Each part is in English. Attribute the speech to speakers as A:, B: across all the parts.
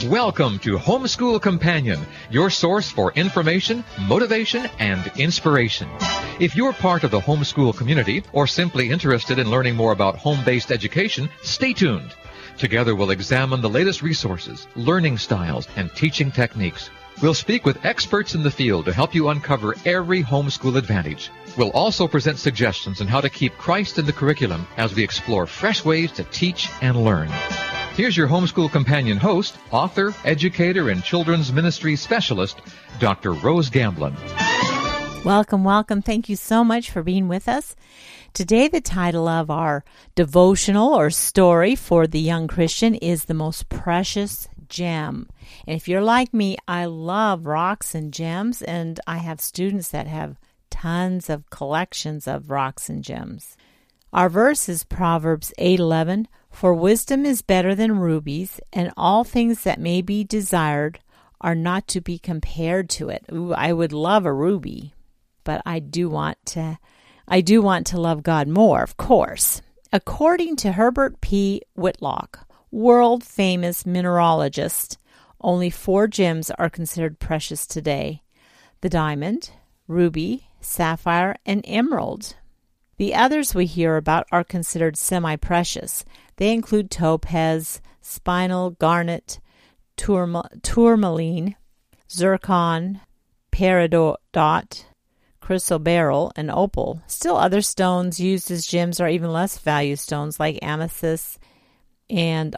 A: Welcome to Homeschool Companion, your source for information, motivation, and inspiration. If you're part of the homeschool community or simply interested in learning more about home-based education, stay tuned. Together we'll examine the latest resources, learning styles, and teaching techniques. We'll speak with experts in the field to help you uncover every homeschool advantage. We'll also present suggestions on how to keep Christ in the curriculum as we explore fresh ways to teach and learn. Here's your Homeschool Companion host, author, educator, and children's ministry specialist, Dr. Rose Gamblin.
B: Welcome, welcome. Thank you so much for being with us. Today, the title of our devotional or story for the young Christian is The Most Precious Gem. And if you're like me, I love rocks and gems, and I have students that have tons of collections of rocks and gems. Our verse is Proverbs 8:11. For wisdom is better than rubies, and all things that may be desired are not to be compared to it. Ooh, I would love a ruby, but I do want to love God more, of course. According to Herbert P. Whitlock, world-famous mineralogist, only 4 gems are considered precious today: the diamond, ruby, sapphire, and emerald. The others we hear about are considered semi-precious. They include topaz, spinel, garnet, tourmaline, zircon, peridot, chrysoberyl, and opal. Still, other stones used as gems are even less valued stones like amethyst and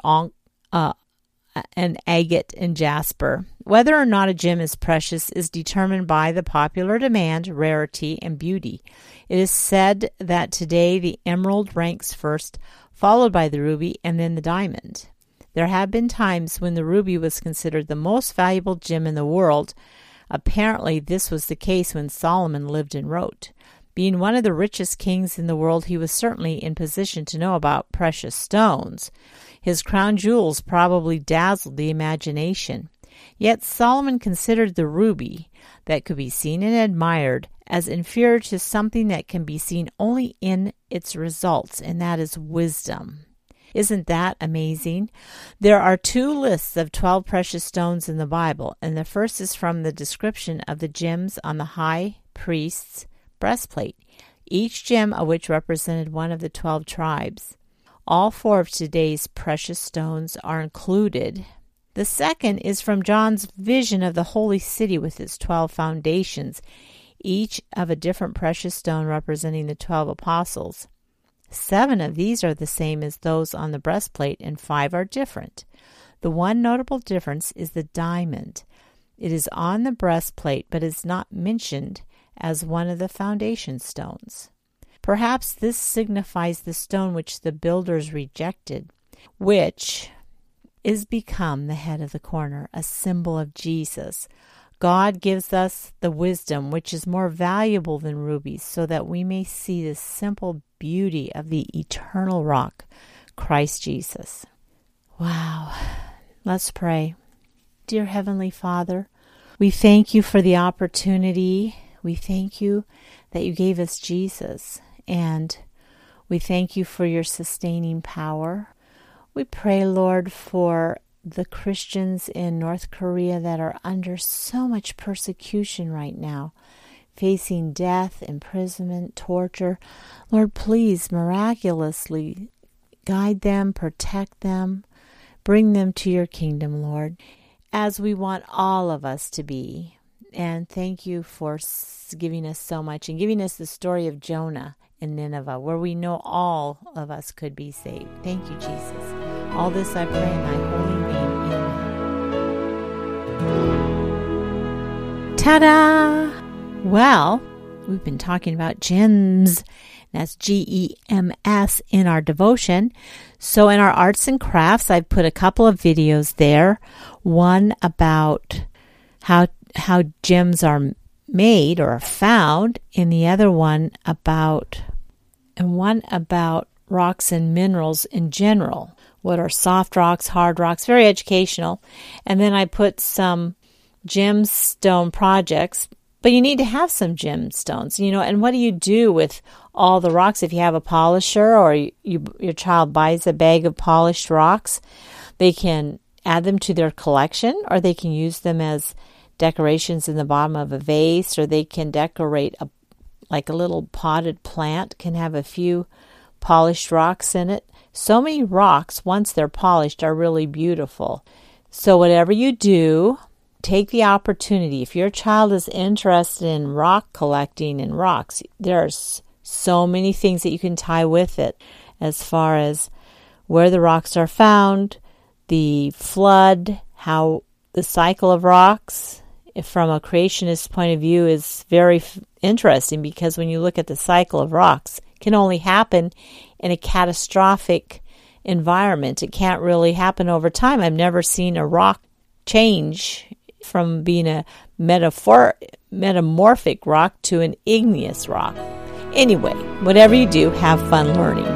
B: agate and jasper. Whether or not a gem is precious is determined by the popular demand, rarity, and beauty. It is said that today the emerald ranks first, followed by the ruby, and then the diamond. There have been times when the ruby was considered the most valuable gem in the world. Apparently, this was the case when Solomon lived and wrote. Being one of the richest kings in the world, he was certainly in position to know about precious stones. His crown jewels probably dazzled the imagination. Yet Solomon considered the ruby that could be seen and admired as inferior to something that can be seen only in its results, and that is wisdom. Isn't that amazing? There are 2 lists of 12 precious stones in the Bible, and the first is from the description of the gems on the high priest's breastplate, each gem of which represented one of the 12 tribes. All 4 of today's precious stones are included. The second is from John's vision of the holy city with its 12 foundations, each of a different precious stone representing the 12 apostles. 7 of these are the same as those on the breastplate, and 5 are different. The one notable difference is the diamond. It is on the breastplate, but is not mentioned as one of the foundation stones. Perhaps this signifies the stone which the builders rejected, which is become the head of the corner, a symbol of Jesus. God gives us the wisdom which is more valuable than rubies, so that we may see the simple beauty of the eternal rock, Christ Jesus. Wow. Let's pray. Dear Heavenly Father, we thank you for the opportunity. We thank you that you gave us Jesus, and we thank you for your sustaining power. We pray, Lord, for the Christians in North Korea that are under so much persecution right now, facing death, imprisonment, torture. Lord, please miraculously guide them, protect them, bring them to your kingdom, Lord, as we want all of us to be. And thank you for giving us so much and giving us the story of Jonah in Nineveh, where we know all of us could be saved. Thank you, Jesus. All this I pray in thy holy name. Amen. Ta-da! Well, we've been talking about gems. That's GEMS in our devotion. So in our arts and crafts, I've put a couple of videos there. One about how gems are made or are found, and the other one about rocks and minerals in general. What are soft rocks, hard rocks, very educational. And then I put some gemstone projects, but you need to have some gemstones, and what do you do with all the rocks? If you have a polisher or your child buys a bag of polished rocks, they can add them to their collection, or they can use them as decorations in the bottom of a vase, or they can decorate like a little potted plant, can have a few polished rocks in it. So many rocks, once they're polished, are really beautiful. So whatever you do, take the opportunity. If your child is interested in rock collecting and rocks, there's so many things that you can tie with it, as far as where the rocks are found, the flood, how the cycle of rocks from a creationist point of view is very interesting, because when you look at the cycle of rocks, it can only happen in a catastrophic environment. It can't really happen over time. I've never seen a rock change from being a metamorphic rock to an igneous rock. Anyway, whatever you do, have fun learning.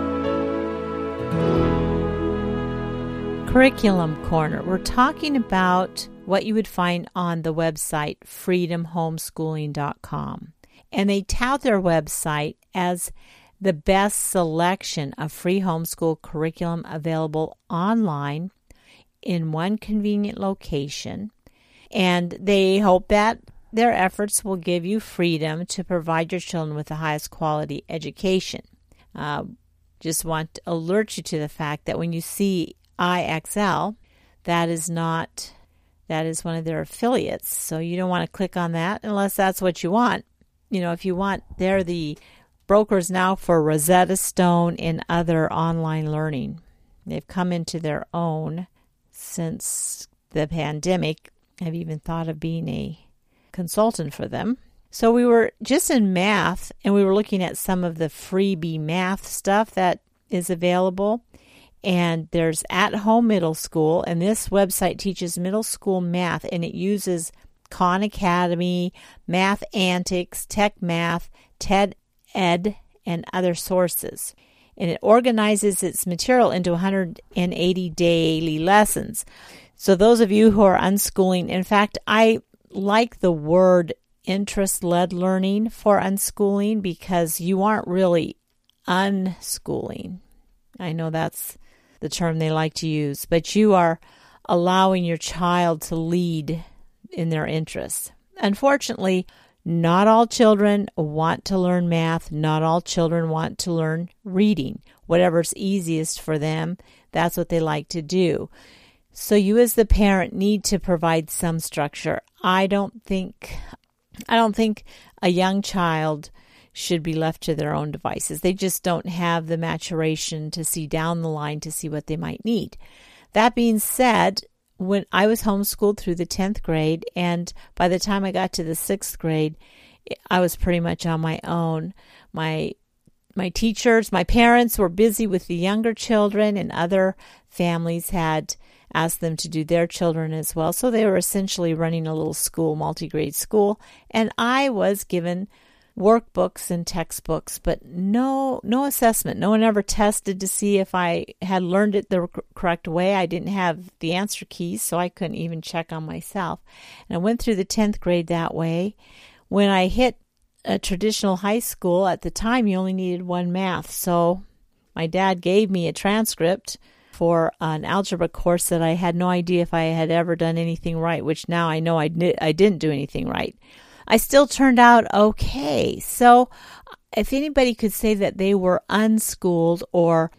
B: Curriculum Corner. We're talking about what you would find on the website freedomhomeschooling.com. And they tout their website as the best selection of free homeschool curriculum available online in one convenient location. And they hope that their efforts will give you freedom to provide your children with the highest quality education. Just want to alert you to the fact that when you see IXL, that is one of their affiliates. So you don't want to click on that unless that's what you want. If you want, they're the brokers now for Rosetta Stone and other online learning. They've come into their own since the pandemic. I've even thought of being a consultant for them. So we were just in math, and we were looking at some of the freebie math stuff that is available. And there's At Home Middle School, and this website teaches middle school math, and it uses Khan Academy, Math Antics, Tech Math, TED Ed, and other sources. And it organizes its material into 180 daily lessons. So those of you who are unschooling, in fact, I like the word interest-led learning for unschooling, because you aren't really unschooling. I know that's the term they like to use, but you are allowing your child to lead in their interests. Unfortunately, not all children want to learn math. Not all children want to learn reading. Whatever's easiest for them, that's what they like to do. So you as the parent need to provide some structure. I don't think a young child should be left to their own devices. They just don't have the maturation to see down the line to see what they might need. That being said, when I was homeschooled through the 10th grade, and by the time I got to the 6th grade, I was pretty much on my own. My teachers, my parents were busy with the younger children, and other families had asked them to do their children as well. So they were essentially running a little school, multi-grade school, and I was given workbooks and textbooks, but no assessment. No one ever tested to see if I had learned it the correct way. I didn't have the answer keys, so I couldn't even check on myself. And I went through the 10th grade that way. When I hit a traditional high school, at the time you only needed one math. So my dad gave me a transcript for an algebra course that I had no idea if I had ever done anything right, which now I know I didn't do anything right. I still turned out okay. So if anybody could say that they were unschooled or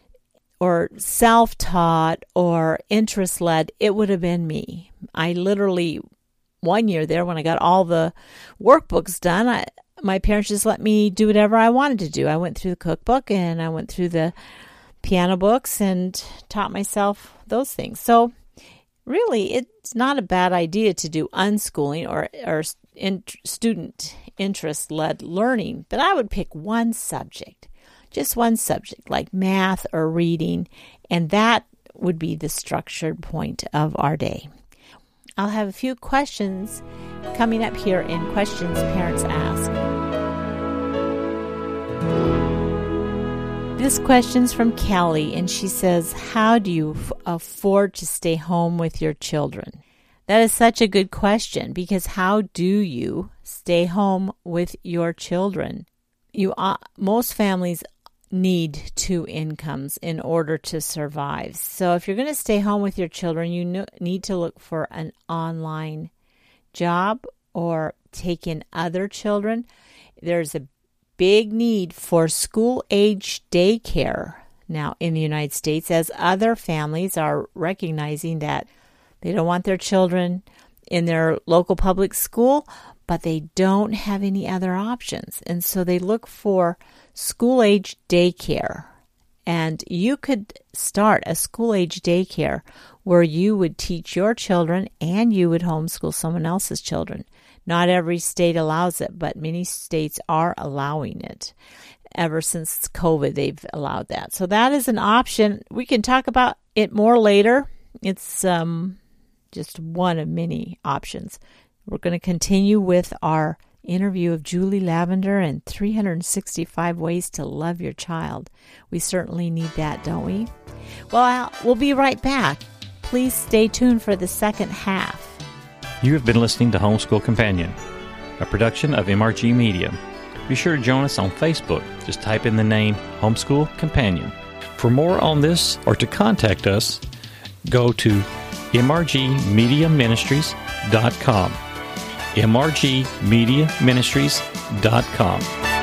B: self-taught or interest-led, it would have been me. I literally, one year there when I got all the workbooks done, my parents just let me do whatever I wanted to do. I went through the cookbook and I went through the piano books and taught myself those things. So really, it's not a bad idea to do unschooling or student interest-led learning, but I would pick one subject, just one subject, like math or reading, and that would be the structured point of our day. I'll have a few questions coming up here in Questions Parents Ask. This question's from Kelly, and she says, how do you afford to stay home with your children? That is such a good question, because how do you stay home with your children? Most families need 2 incomes in order to survive. So if you're going to stay home with your children, you need to look for an online job or take in other children. There's a big need for school-age daycare now in the United States, as other families are recognizing that they don't want their children in their local public school, but they don't have any other options. And so they look for school-age daycare. And you could start a school-age daycare where you would teach your children and you would homeschool someone else's children. Not every state allows it, but many states are allowing it. Ever since COVID, they've allowed that. So that is an option. We can talk about it more later. It's just one of many options. We're going to continue with our interview of Julie Lavender and 365 Ways to Love Your Child. We certainly need that, don't we? Well, we'll be right back. Please stay tuned for the second half.
C: You have been listening to Homeschool Companion, a production of MRG Media. Be sure to join us on Facebook. Just type in the name Homeschool Companion. For more on this or to contact us, go to mrgmediaministries.com. mrgmediaministries.com.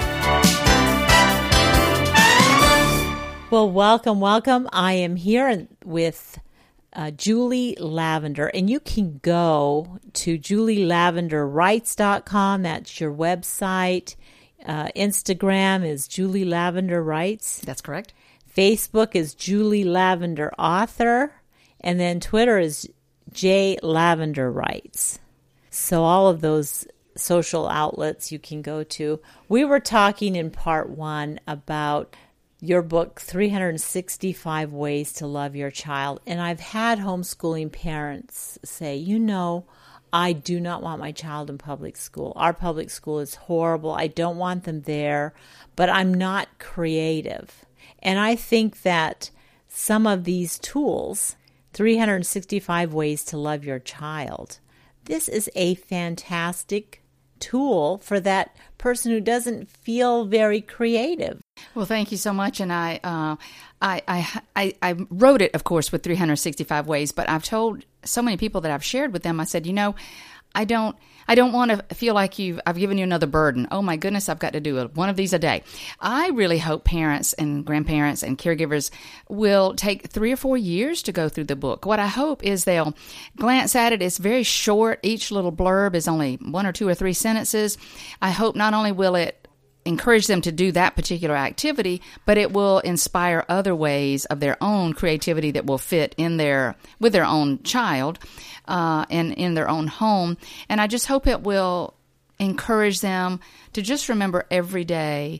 B: Well, welcome. I am here with Julie Lavender, and you can go to julielavenderwrites.com. That's your website. Instagram is Julie Lavender Writes.
D: That's correct.
B: Facebook is Julie Lavender Author, and then Twitter is J Lavender Writes. So all of those social outlets you can go to. We were talking in part 1 about your book, 365 Ways to Love Your Child. And I've had homeschooling parents say, I do not want my child in public school. Our public school is horrible. I don't want them there, but I'm not creative. And I think that some of these tools, 365 Ways to Love Your Child, this is a fantastic tool for that person who doesn't feel very creative.
D: Well, thank you so much. And I wrote it, of course, with 365 ways, but I've told so many people that I've shared with them, I said, I don't want to feel like I've given you another burden. Oh my goodness, I've got to do one of these a day. I really hope parents and grandparents and caregivers will take 3 or 4 years to go through the book. What I hope is they'll glance at it. It's very short. Each little blurb is only 1 or 2 or 3 sentences. I hope not only will it encourage them to do that particular activity, but it will inspire other ways of their own creativity that will fit with their own child and in their own home. And I just hope it will encourage them to just remember every day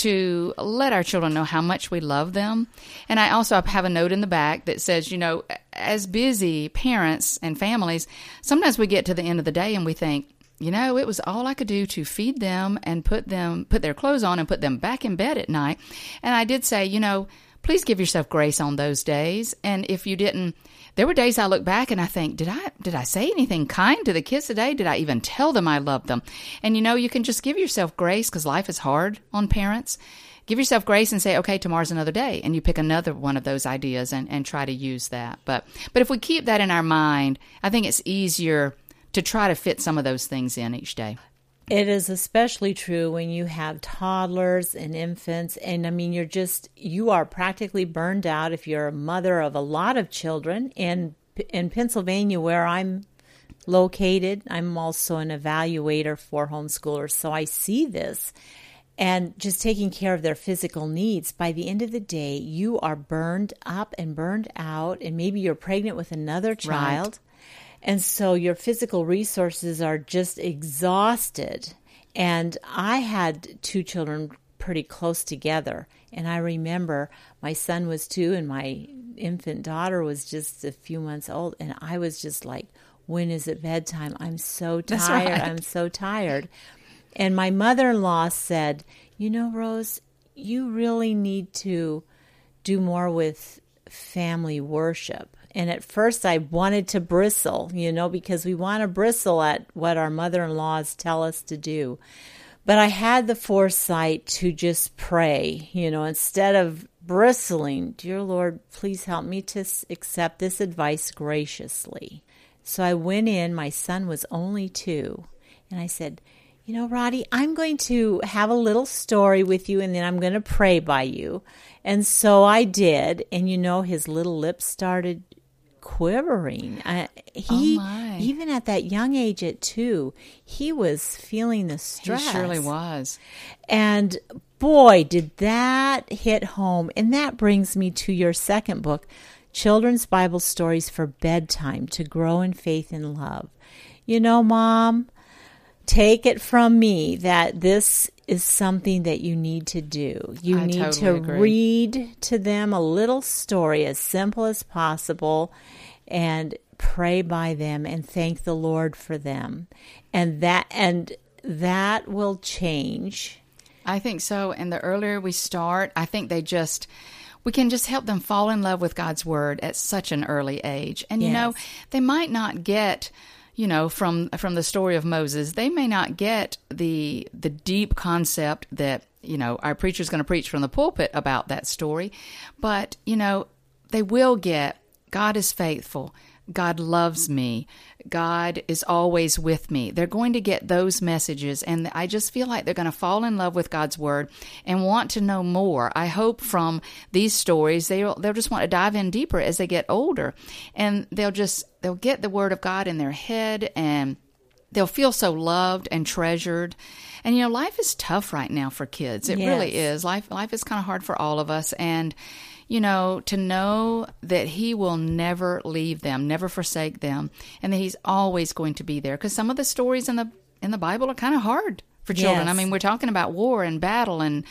D: to let our children know how much we love them. And I also have a note in the back that says, as busy parents and families, sometimes we get to the end of the day and we think, it was all I could do to feed them and put their clothes on and put them back in bed at night. And I did say, please give yourself grace on those days. And if you didn't, there were days I look back and I think, did I say anything kind to the kids today? Did I even tell them I love them? And you can just give yourself grace because life is hard on parents. Give yourself grace and say, okay, tomorrow's another day. And you pick another one of those ideas and try to use that. But if we keep that in our mind, I think it's easier to try to fit some of those things in each day.
B: It is especially true when you have toddlers and infants. And you are practically burned out if you're a mother of a lot of children. And in Pennsylvania, where I'm located, I'm also an evaluator for homeschoolers. So I see this. And just taking care of their physical needs, by the end of the day, you are burned up and burned out. And maybe you're pregnant with another child. Right. And so your physical resources are just exhausted. And I had 2 children pretty close together. And I remember my son was 2 and my infant daughter was just a few months old. And I was just like, when is it bedtime? I'm so tired. That's right. I'm so tired. And my mother-in-law said, Rose, you really need to do more with family worship. And at first I wanted to bristle, because we want to bristle at what our mother-in-laws tell us to do. But I had the foresight to just pray, instead of bristling, "Dear Lord, please help me to accept this advice graciously." So I went in, my son was only 2, and I said, "Roddy, I'm going to have a little story with you, and then I'm going to pray by you." And so I did, and his little lips started quivering. Even at that young age at 2, he was feeling the stress.
D: He surely was.
B: And boy, did that hit home. And that brings me to your second book, Children's Bible Stories for Bedtime to Grow in Faith and Love. Mom, take it from me that this is something that you need to do. You need to read to them a little story as simple as possible and pray by them and thank the Lord for them. And that will change.
D: I think so. And the earlier we start, I think we can just help them fall in love with God's Word at such an early age. And, they might not get, from the story of Moses, they may not get the deep concept that, our preacher's going to preach from the pulpit about that story. But, they will get God is faithful. God loves me. God is always with me. They're going to get those messages, and I just feel like they're going to fall in love with God's Word and want to know more. I hope from these stories they'll just want to dive in deeper as they get older, and they'll get the Word of God in their head, and they'll feel so loved and treasured. And life is tough right now for kids. It really is. Life is kind of hard for all of us, and to know that He will never leave them, never forsake them, and that He's always going to be there. Because some of the stories in the Bible are kind of hard for children.
B: Yes.
D: I mean, we're talking about war and battle and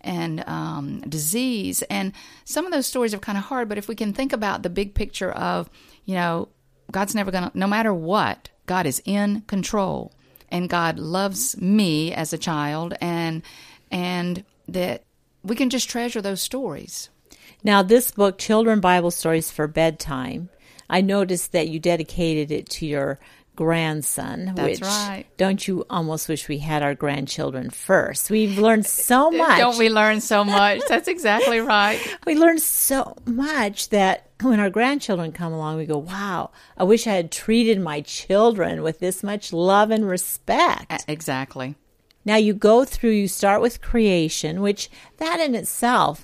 D: disease, and some of those stories are kind of hard. But if we can think about the big picture of, God's never going to, no matter what, God is in control, and God loves me as a child, and that we can just treasure those stories.
B: Now, this book, Children Bible Stories for Bedtime, I noticed that you dedicated it to your grandson.
D: That's right.
B: Don't you almost wish we had our grandchildren first? We've learned so much.
D: Don't we learn so much? That's exactly right.
B: We learn so much that when our grandchildren come along, we go, wow, I wish I had treated my children with this much love and respect.
D: Exactly.
B: Now you start with creation, which that in itself,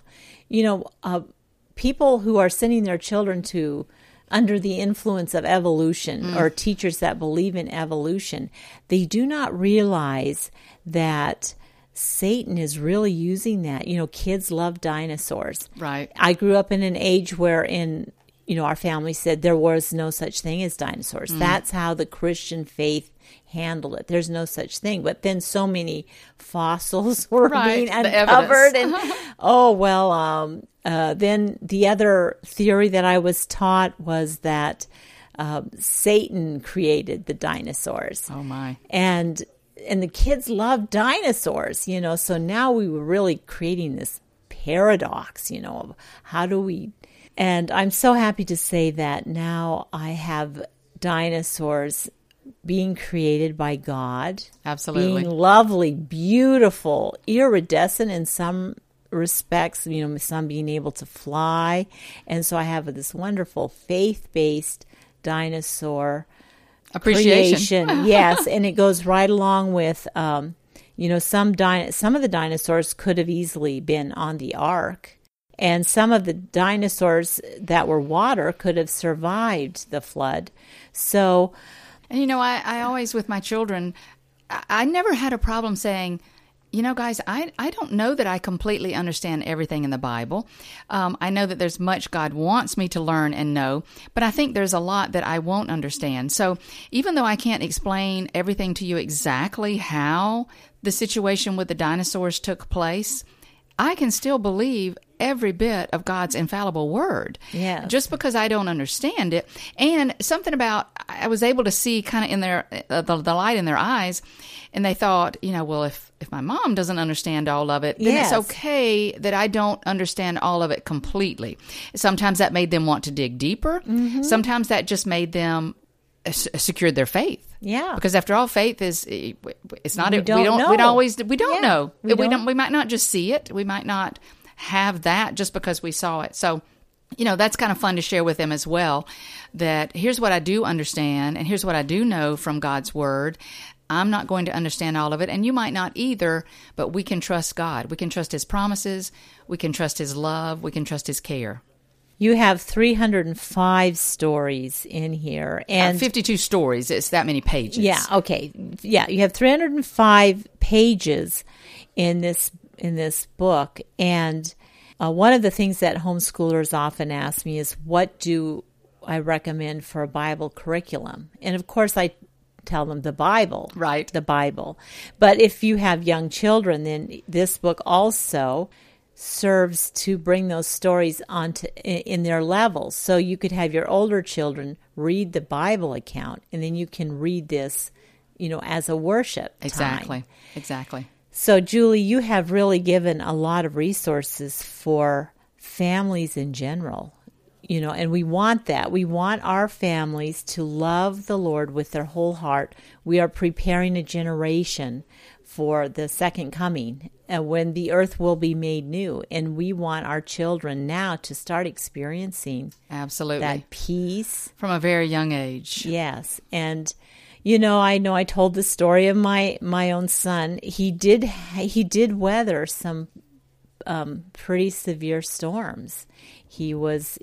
B: people who are sending their children to under the influence of evolution or teachers that believe in evolution, they do not realize that Satan is really using that. Kids love dinosaurs.
D: Right.
B: I grew up in an age wherein, our family said there was no such thing as dinosaurs. That's how the Christian faith handled it. There's no such thing. But then so many fossils were being uncovered. And then the other theory that I was taught was that Satan created the dinosaurs.
D: Oh, my.
B: And the kids love dinosaurs, so now we were really creating this paradox, of how do we... And I'm so happy to say that now I have dinosaurs being created by God.
D: Absolutely.
B: Being lovely, beautiful, iridescent in some respects, some being able to fly. And so I have this wonderful faith-based dinosaur
D: appreciation.
B: Yes, and it goes right along with, some of the dinosaurs could have easily been on the ark. And some of the dinosaurs that were water could have survived the flood. So...
D: And, I always, with my children, I never had a problem saying, guys, I don't know that I completely understand everything in the Bible. I know that there's much God wants me to learn and know, but I think there's a lot that I won't understand. So even though I can't explain everything to you exactly how the situation with the dinosaurs took place, I can still believe every bit of God's infallible word.
B: Yeah.
D: Just because I don't understand it. And something about, I was able to see kind of in their, the light in their eyes, and they thought, well, if my mom doesn't understand all of it, then
B: Yes.
D: it's okay that I don't understand all of it completely. Sometimes that made them want to dig deeper. Mm-hmm. Sometimes that just made them secured their faith.
B: Yeah.
D: Because after all, faith is, it's not,
B: We don't know.
D: We might not just see it. We might not have that just because we saw it. So, that's kind of fun to share with them as well, that here's what I do understand and here's what I do know from God's Word. I'm not going to understand all of it, and you might not either, but we can trust God. We can trust His promises. We can trust His love. We can trust His care.
B: You have 305 stories in here. And
D: 52 stories. It's that many pages.
B: Yeah, okay. Yeah, you have 305 pages in this book, and one of the things that homeschoolers often ask me is, what do I recommend for a Bible curriculum? And of course, I tell them the Bible.
D: Right.
B: The Bible. But if you have young children, then this book also serves to bring those stories onto in their levels. So you could have your older children read the Bible account, and then you can read this, as a worship time.
D: Exactly.
B: So, Julie, you have really given a lot of resources for families in general, and we want that. We want our families to love the Lord with their whole heart. We are preparing a generation for the second coming, when the earth will be made new. And we want our children now to start experiencing
D: absolutely
B: that peace
D: from a very young age.
B: Yes. And I know I told the story of my own son. He did weather some pretty severe storms. He was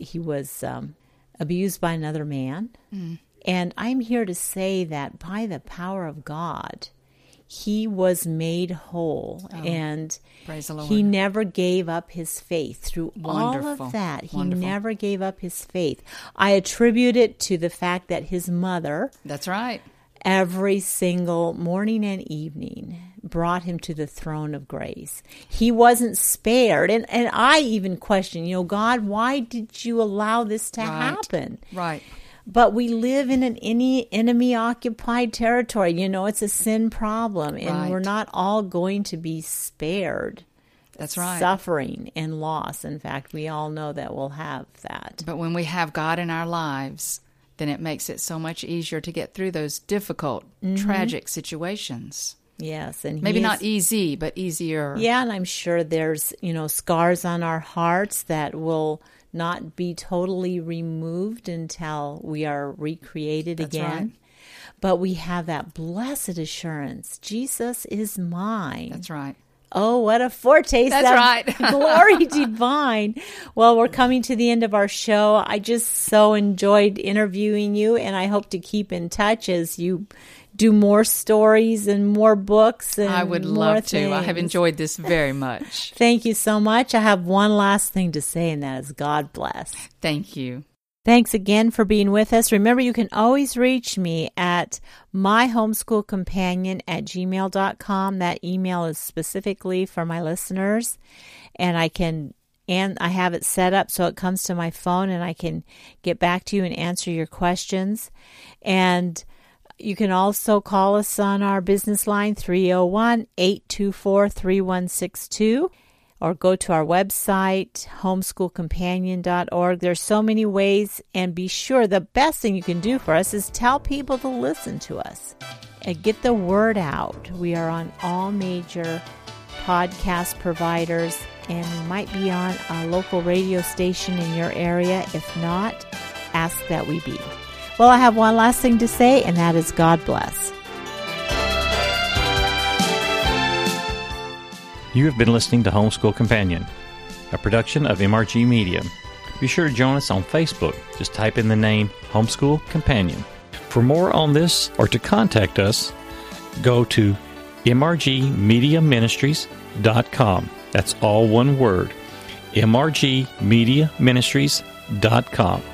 B: abused by another man. And I'm here to say that by the power of God, he was made whole, and
D: praise the Lord.
B: He never gave up his faith through
D: Wonderful.
B: all of that. He
D: Wonderful.
B: never gave up his faith. I attribute it to the fact that his mother,
D: that's right,
B: every single morning and evening brought him to the throne of grace. He wasn't spared. And I even question, God, why did you allow this to happen?
D: Right.
B: But we live in an enemy-occupied territory. It's a sin problem, and we're not all going to be spared.
D: That's right.
B: Suffering and loss. In fact, we all know that we'll have that.
D: But when we have God in our lives, then it makes it so much easier to get through those difficult, tragic situations.
B: Yes, and
D: maybe not easy, but easier.
B: Yeah, and I'm sure there's, scars on our hearts that will not be totally removed until we are recreated again.
D: Right.
B: But we have that blessed assurance, Jesus is mine.
D: That's right.
B: Oh, what a foretaste of glory divine. Well, we're coming to the end of our show. I just so enjoyed interviewing you, and I hope to keep in touch as you do more stories and more books. And
D: I would love to. I have enjoyed this very much.
B: Thank you so much. I have one last thing to say, and that is God bless.
D: Thank you.
B: Thanks again for being with us. Remember, you can always reach me at myhomeschoolcompanion@gmail.com. That email is specifically for my listeners, and I have it set up so it comes to my phone, and I can get back to you and answer your questions. And you can also call us on our business line, 301-824-3162. Or go to our website, homeschoolcompanion.org. There's so many ways, and be sure the best thing you can do for us is tell people to listen to us and get the word out. We are on all major podcast providers, and we might be on a local radio station in your area. If not, ask that we be. Well, I have one last thing to say, and that is God bless.
C: You have been listening to Homeschool Companion, a production of MRG Media. Be sure to join us on Facebook. Just type in the name Homeschool Companion. For more on this or to contact us, go to mrgmediaministries.com. That's all one word, mrgmediaministries.com.